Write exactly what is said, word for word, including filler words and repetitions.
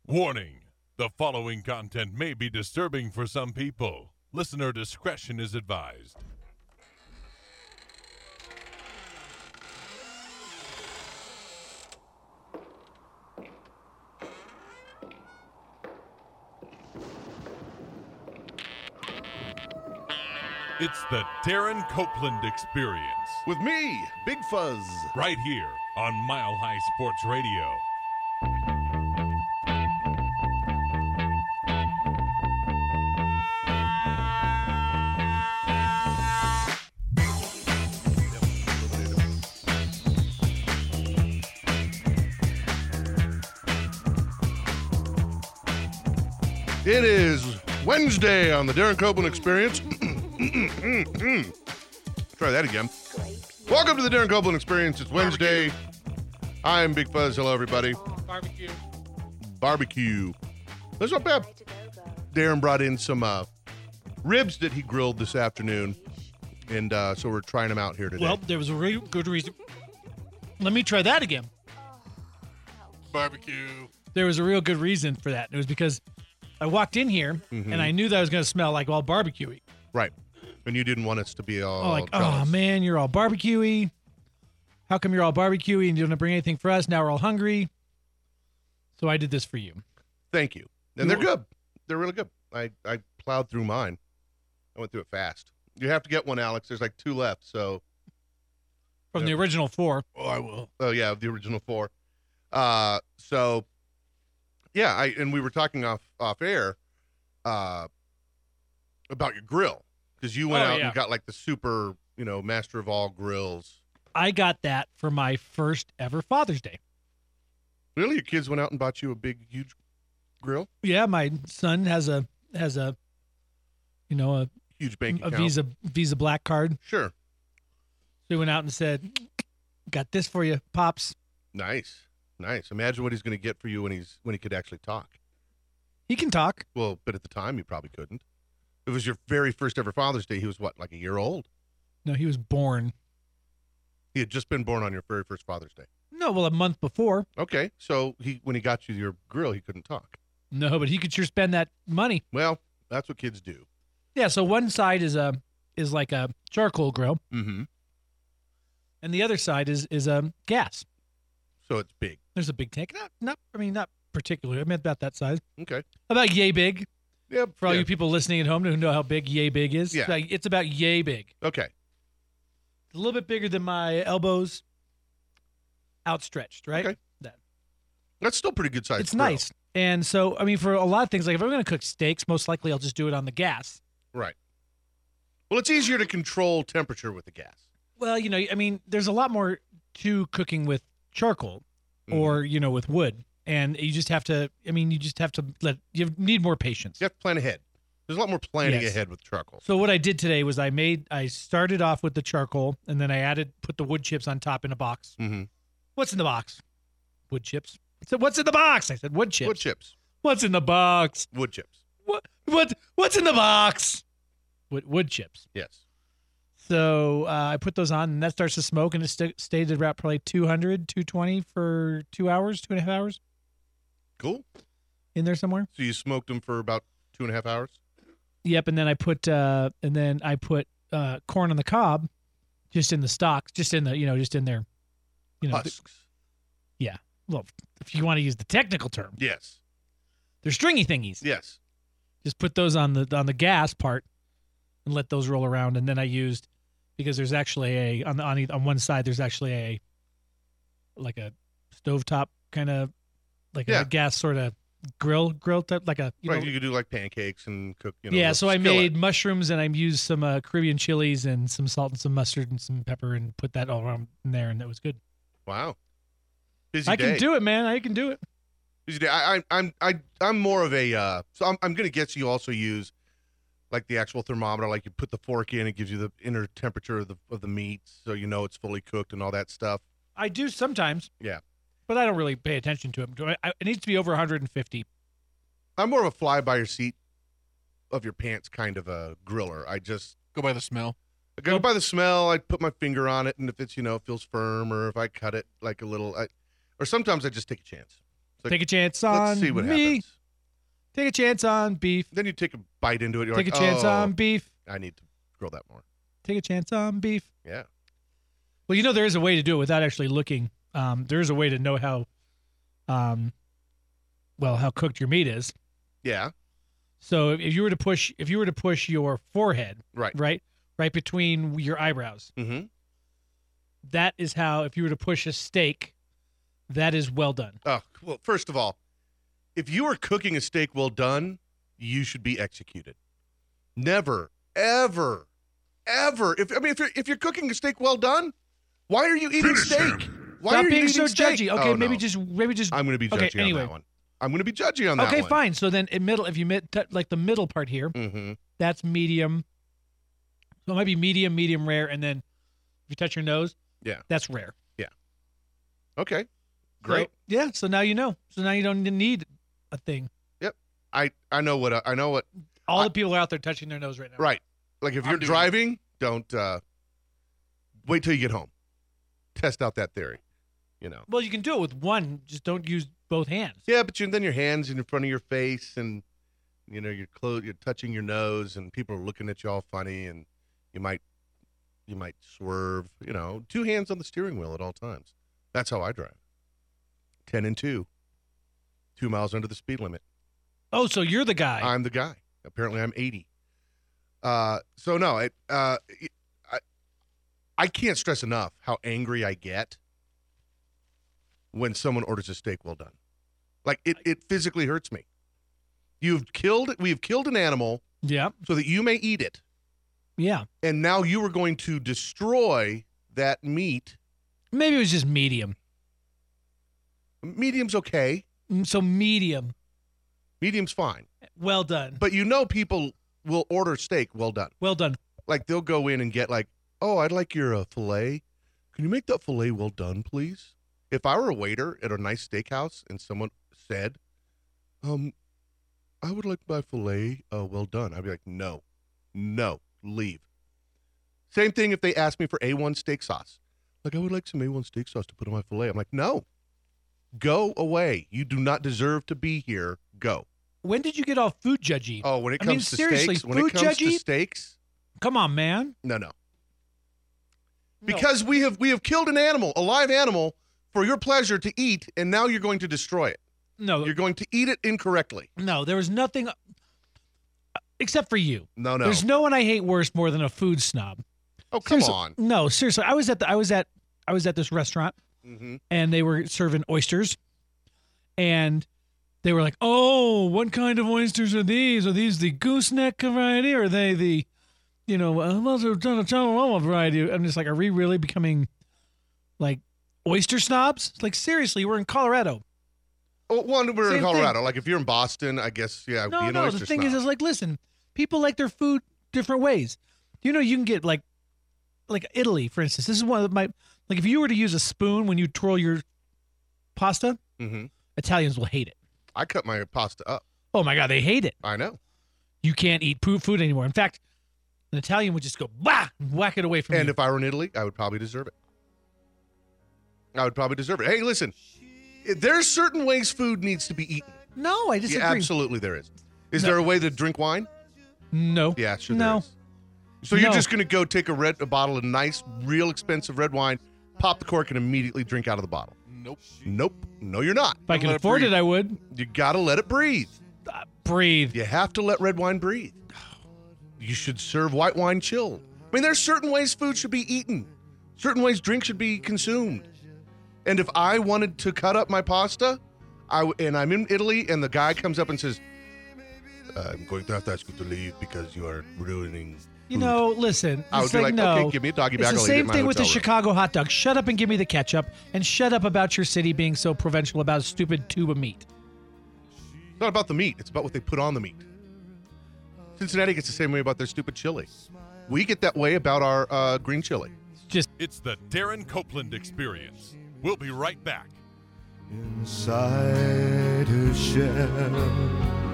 Warning: the following content may be disturbing for some people. Listener discretion is advised. It's the Darren Copeland Experience. With me, Big Fuzz. Right here on Mile High Sports Radio. It is Wednesday on the Darren Copeland Experience. Try that again. Welcome to the Darren Copeland Experience. It's Wednesday. I'm Big Fuzz. Hello, everybody. Barbecue. Barbecue. That's not bad. Darren brought in some uh, ribs that he grilled this afternoon, and uh, so we're trying them out here today. Well, there was a real good reason. Let me try that again. Barbecue. There was a real good reason for that. It was because I walked in here Mhm. and I knew that I was going to smell like all barbecue-y. Right. And you didn't want us to be all Oh, like, oh, jealous. man, you're all barbecue-y. How come you're all barbecue-y and you don't bring anything for us? Now we're all hungry. So I did this for you. Thank you. And they're good. They're really good. I, I plowed through mine. I went through it fast. You have to get one, Alex. There's like two left, so. From Yep. the original four. Oh, I will. Oh, yeah, the original four. Uh, so, yeah, I and we were talking off off air uh, about your grill because you went Oh, out yeah. and got like the super, you know, master of all grills. I got that for my first ever Father's Day. Really, your kids went out and bought you a big, huge grill, Yeah, my son has a, has a, you know, a, huge bank a account. Visa Visa Black card. Sure, So he went out and said, got this for you, Pops. nice, nice. Imagine what he's going to get for you when he's when he could actually talk. He can talk. Well, but at the time, you probably couldn't. It was your very first ever Father's Day. He was what, like a year old? No, he was born. He had just been born on your very first Father's Day. No, well, a month before. Okay, so he when he got you your grill, he couldn't talk. No, but he could sure spend that money. Well, that's what kids do. Yeah, so one side is a is like a charcoal grill, Mm-hmm. and the other side is is a gas. So it's big. There's a big tank. Not not I mean not particularly. I meant about that size. Okay. About yay big. Yeah. For all yeah. you people listening at home who know how big yay big is. Yeah. Like, it's about yay big. Okay. A little bit bigger than my elbows outstretched, right? Okay. That. That's still pretty good size. It's grill. nice. And so, I mean, for a lot of things, like if I'm going to cook steaks, most likely I'll just do it on the gas. Right. Well, it's easier to control temperature with the gas. Well, you know, I mean, there's a lot more to cooking with charcoal or, you know, with wood. And you just have to, I mean, you just have to let, you need more patience. You have to plan ahead. There's a lot more planning Yes. ahead with charcoal. So what I did today was I made, I started off with the charcoal and then I added, put the wood chips on top in a box. Mm-hmm. What's in the box? Wood chips. I said, what's in the box? I said, wood chips. Wood chips. What's in the box? Wood chips. What, what, what's in the box? Wood, wood chips. Yes. So uh, I put those on, and that starts to smoke, and it st- stayed at about probably two hundred, two twenty for two hours, two and a half hours Cool. in there somewhere. So you smoked them for about two and a half hours? Yep, and then I put uh, and then I put uh, corn on the cob, just in the stock, just in the you know, just in there, you know. Husks. Yeah. Well, if you want to use the technical term, Yes. they're stringy thingies. Yes. Just put those on the on the gas part, and let those roll around, and then I used. Because there's actually a on the on, e- on one side there's actually a like a stovetop kind of like Yeah. a gas sort of grill grill type like a you right. know, You could do like pancakes and cook, you know. yeah. with So I skillet. made mushrooms and I used some uh, Caribbean chilies and some salt and some mustard and some pepper and put that all around in there and that was good. Wow. Busy I day. can do it, man. I can do it. Busy day. I, I, I'm, I, I'm more of a. Uh, so I'm, I'm gonna guess you also use, like the actual thermometer. Like you put the fork in, it gives you the inner temperature of the of the meat, so you know it's fully cooked and all that stuff. I do sometimes. Yeah. But I don't really pay attention to it. Do I- I- It needs to be over one hundred fifty. I'm more of a fly by your seat of your pants kind of a griller. I just Go by the smell. I go by the smell. I put my finger on it, and if it's you know feels firm, or if I cut it like a little, I, or sometimes I just take a chance. like, take a chance on let's see what me. happens. Take a chance on beef. Then you take a bite into it. You're Take like, a chance oh, on beef. I need to grill that more. Take a chance on beef. Yeah. Well, you know, there is a way to do it without actually looking. Um, there is a way to know how, um, well, how cooked your meat is. Yeah. So if you were to push, if you were to push your forehead, Right. right, right between your eyebrows, Mm-hmm. that is how. If you were to push a steak, that is well done. Oh, well, first of all, if you are cooking a steak well done, you should be executed. Never, ever, ever. If I mean, if you're if you're cooking a steak well done, why are you eating steak? Why Stop are you being eating so steak? judgy. Okay, Oh, maybe no. just maybe just. I'm going to be judgy Okay, anyway. on that one. I'm going to be judgy on that Okay, one. fine. So then, in middle, if you mid, t- like the middle part here, Mm-hmm. that's medium. So it might be medium, medium rare, and then if you touch your nose, Yeah. that's rare. Okay. Great. So, yeah. So now you know. So now you don't need a thing. I I know what I know what. All I- the people are out there touching their nose right now. Right. Like if I'm you're doing it. driving, don't uh, wait till you get home. Test out that theory. You know. Well, you can do it with one. Just don't use both hands. Yeah, but you, then your hands in front of your face, and you know you're close. You're touching your nose, and people are looking at you all funny, and you might you might swerve. You know, two hands on the steering wheel at all times. That's how I drive. Ten and two. Two miles under the speed limit. Oh, so you're the guy. I'm the guy. Apparently, I'm eighty. Uh, so no, it, uh, it, I, I can't stress enough how angry I get when someone orders a steak well done. Like it, it physically hurts me. You've killed, we have killed an animal yeah. so that you may eat it, Yeah. and now you are going to destroy that meat. Maybe it was just medium. Medium's okay. Mm, So medium. Medium's fine. Well done. But you know people will order steak well done. Well done. Like they'll go in and get like, oh, I'd like your uh, filet. Can you make that filet well done, please? If I were a waiter at a nice steakhouse and someone said, um, I would like my filet uh, well done, I'd be like, no, no, leave. Same thing if they ask me for A one steak sauce. Like, I would like some A one steak sauce to put on my filet. I'm like, no, go away. You do not deserve to be here. Go. When did you get all food judgy? Oh, when it I comes mean, to seriously, steaks, when it food comes to judgy? steaks, Come on, man. no, no. No. Because we have we have killed an animal, a live animal, for your pleasure to eat, and now you're going to destroy it. No, You're going to eat it incorrectly. no, there was nothing except for you. No, no. There's no one I hate worse more than a food snob. oh, come Seriously- on. No, seriously. I was at the I was at I was at this restaurant Mm-hmm. and they were serving oysters, and they were like, "Oh, what kind of oysters are these? Are these the gooseneck variety, or are they the, you know, uh, variety?" I'm just like, are we really becoming like oyster snobs? Like, seriously, we're in Colorado. Oh, one, we're in Same Colorado. Like, if you're in Boston, I guess, yeah, No, be an no. oyster The thing snob. is, is like, listen, people like their food different ways. You know, you can get like, like Italy, for instance. This is one of my like, if you were to use a spoon when you twirl your pasta, Mm-hmm. Italians will hate it. I cut my pasta up. Oh my God, they hate it. I know. You can't eat poo- food anymore. In fact, an Italian would just go bah, and whack it away from And you. if I were in Italy, I would probably deserve it. I would probably deserve it. Hey, listen, there's certain ways food needs to be eaten. no, I disagree. Yeah, absolutely there is. Is No. there a way to drink wine? No. Yeah, sure No. there is. So you're No. just going to go take a red a bottle of nice, real expensive red wine, pop the cork, and immediately drink out of the bottle. Nope. Nope. No, you're not. If I can Let it afford breathe. it, I would. You got to let it breathe. Uh, breathe. You have to let red wine breathe. You should serve white wine chilled. I mean, there's certain ways food should be eaten, certain ways drink should be consumed. And if I wanted to cut up my pasta, I w- and I'm in Italy, and the guy comes up and says, "I'm going to have to ask you to leave because you are ruining." You food." know, listen. I would It's be like, like, no. "Okay, give me a doggy It's bag. the I'll eat it in same my thing with the hotel room." Chicago hot dog. Shut up and give me the ketchup, and shut up about your city being so provincial about a stupid tube of meat. It's not about the meat; it's about what they put on the meat. Cincinnati gets the same way about their stupid chili. We get that way about our uh, green chili. It's the Darren Copeland Experience. We'll be right back. Inside her shell,